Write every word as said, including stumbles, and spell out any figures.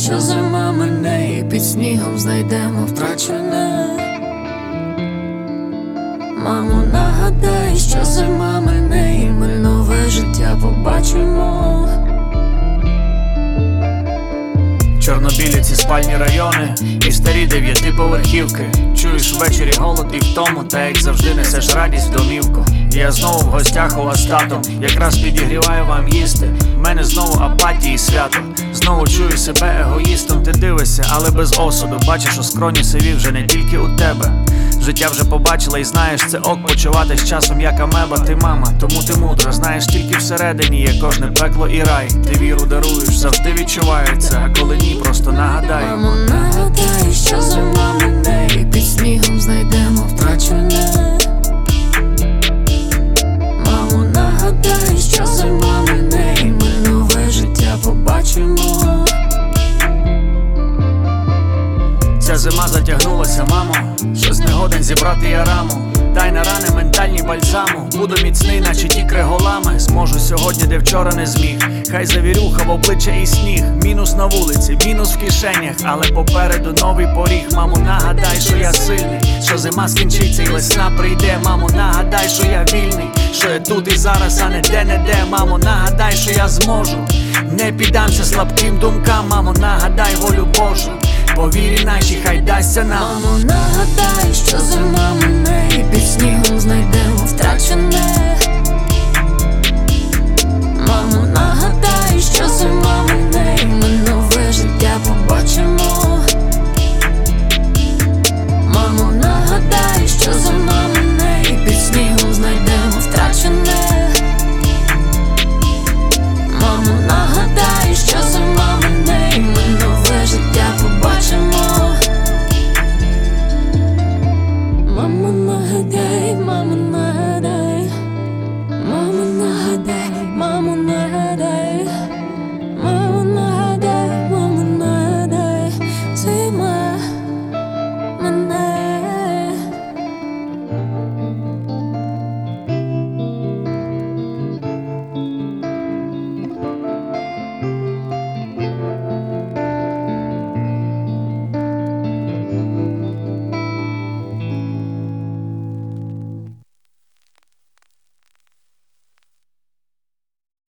що зима мине, і під снігом знайдемо втрачене. Мамо, нагадай, що зима мине, і ми нове життя побачимо. Чорнобілі ці спальні райони і старі дев'ятиповерхівки. Чуєш ввечері голод і втому, та як завжди несеш радість в домівку. І я знову в гостях у вас татом, якраз підігріваю вам їсти. В мене знову апатії і свято. Знову чую себе егоїстом. Ти дивишся, але без осуду. Бачиш у скроні сиві вже не тільки у тебе. Життя вже побачила і знаєш, це ок почуватись часом як амеба. Ти мама, тому ти мудра. Знаєш, тільки всередині є кожне пекло і рай. Ти віру даруєш, завжди відчувається, а коли ні, просто нагадай. Мамо, нагадай, що зима мине, і під снігом знайдемо втрачене. Мамо, нагадай, що зима мине, і ми нове життя побачимо. Ця зима затягнулася, мамо, щось не годен зібрати я раму. Дай на рани ментальні бальзаму. Буду міцний, наче ті криголами. Зможу сьогодні, де вчора не зміг. Хай завірюха в обличчя і сніг. Мінус на вулиці, мінус в кишенях, але попереду новий поріг. Мамо, нагадай, що я сильний, що зима скінчиться і весна прийде. Мамо, нагадай, що я вільний, що я тут і зараз, а не де-не-де. Мамо, нагадай, що я зможу, не піддамся слабким думкам. Мамо, нагадай волю Божу, по вірі нашій хай дасться нам. Мамо, нагадай, що зима мине,